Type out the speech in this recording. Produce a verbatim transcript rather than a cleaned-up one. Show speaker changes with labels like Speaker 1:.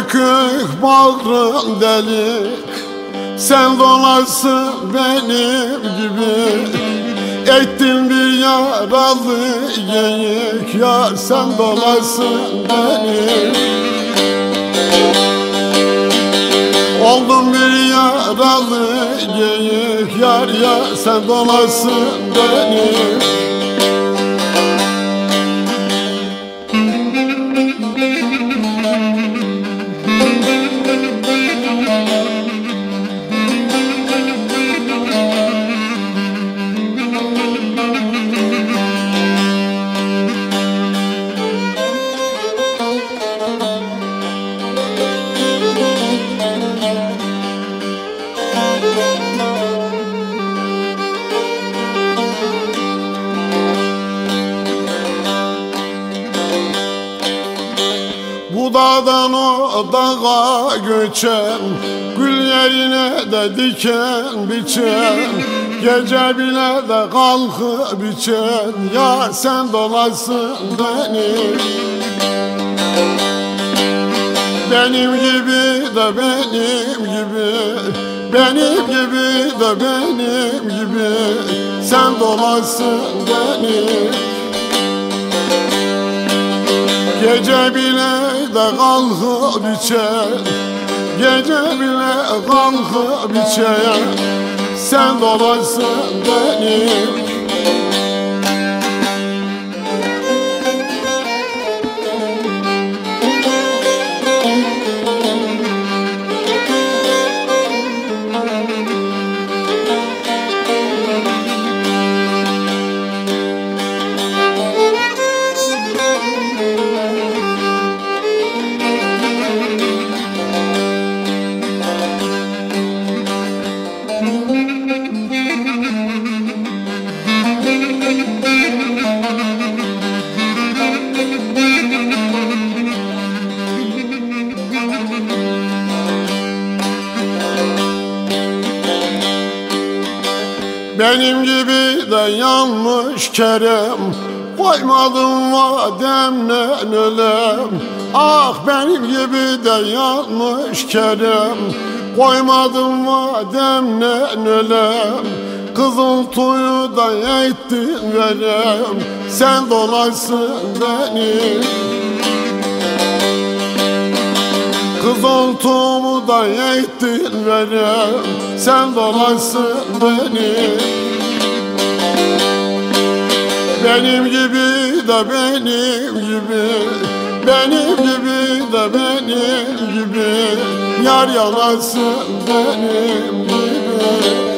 Speaker 1: bükük bağrın delik, sen dolarsın benim gibi. Ettin bir yaralı geyik, yar sen dolarsın benim. Oldum bir yaralı geyik, yar ya sen dolarsın benim. Bu dağdan o dağa göçen, gül yerine de diken biçen, gece bile de kalkıp biçen, ya sen dolarsın benim. Benim gibi de benim gibi, benim gibi de benim gibi, sen dolarsın benim. Gece bile de kalkıp biçer, gece bile kalkıp biçer, sen dolarsın benim. Benim gibi de yanmış Kerem, koymadım vademle ölem. Ah benim gibi de yanmış Kerem, koymadım vademle ölem. Kızıl tuyu da ettin verem, sen dolarsın benim. Kızıl tuğumu da ettin verem, sen dolarsın benim. Benim gibi de benim gibi, benim gibi de benim gibi, yar yalarsın benim gibi.